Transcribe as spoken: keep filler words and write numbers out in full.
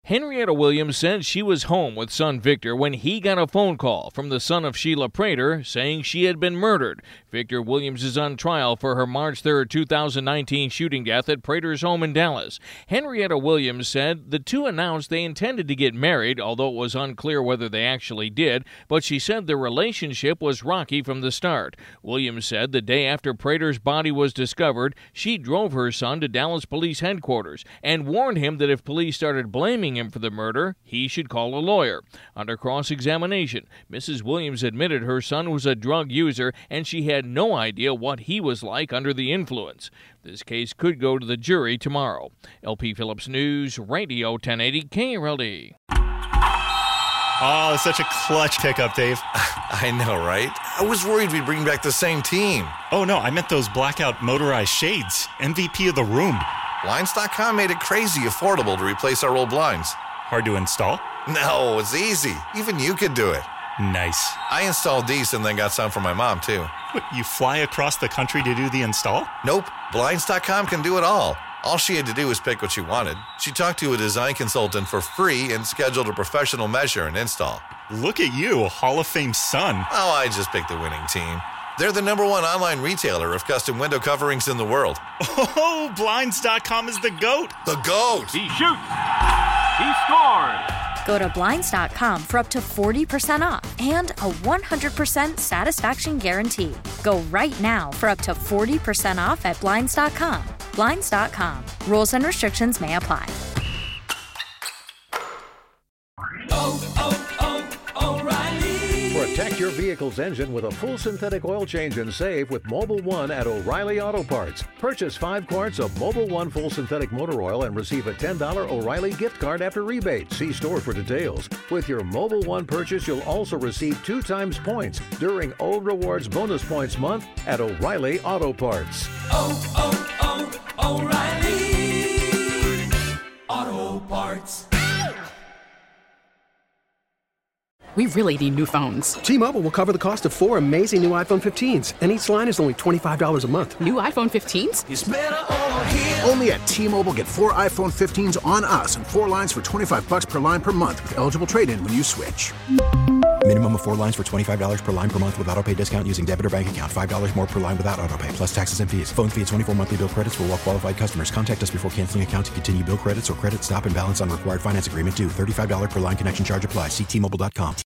Henrietta Williams said she was home with son Victor when he got a phone call from the son of Sheila Prater saying she had been murdered. Victor Williams is on trial for her March third, two thousand nineteen shooting death at Prater's home in Dallas. Henrietta Williams said the two announced they intended to get married, although it was unclear whether they actually did, but she said the relationship was rocky from the start. Williams said the day after Prater's body was discovered, she drove her son to Dallas Police Headquarters and warned him that if police started blaming him for the murder, he should call a lawyer. Under cross-examination, Missus Williams admitted her son was a drug user and she had no idea what he was like under the influence. This case could go to the jury tomorrow. L P Phillips News, Radio ten eighty K R L D. Oh, such a clutch pickup, Dave. I know, right? I was worried we'd bring back the same team. Oh, no, I meant those blackout motorized shades. M V P of the room. Blinds dot com made it crazy affordable to replace our old blinds. Hard to install? No, it's easy. Even you could do it. Nice. I installed these and then got some for my mom, too. What, you fly across the country to do the install? Nope. Blinds dot com can do it all. All she had to do was pick what she wanted. She talked to a design consultant for free and scheduled a professional measure and install. Look at you, a Hall of Fame son. Oh, I just picked the winning team. They're the number one online retailer of custom window coverings in the world. Oh, Blinds dot com is the GOAT. The GOAT! He shoots! He scores! Go to Blinds dot com for up to forty percent off and a one hundred percent satisfaction guarantee. Go right now for up to forty percent off at Blinds dot com. Blinds dot com. Rules and restrictions may apply. Oh, oh, oh, O'Reilly. Protect your vehicle's engine with a full synthetic oil change and save with Mobil one at O'Reilly Auto Parts. Purchase five quarts of Mobil one full synthetic motor oil and receive a ten dollars O'Reilly gift card after rebate. See store for details. With your Mobil one purchase, you'll also receive two times points during O Rewards Bonus Points Month at O'Reilly Auto Parts. Oh, oh, oh, O'Reilly Auto Parts. We really need new phones. T-Mobile will cover the cost of four amazing new iPhone fifteens, and each line is only twenty-five dollars a month. New iPhone fifteens? It's better over here. Only at T-Mobile, get four iPhone fifteens on us and four lines for twenty-five bucks per line per month with eligible trade-in when you switch. Minimum of four lines for twenty-five dollars per line per month with autopay discount using debit or bank account. five dollars more per line without autopay, plus taxes and fees. Phone fee at twenty-four monthly bill credits for well-qualified customers. Contact us before canceling account to continue bill credits or credit stop and balance on required finance agreement due. thirty-five dollars per line connection charge applies. See T Mobile dot com.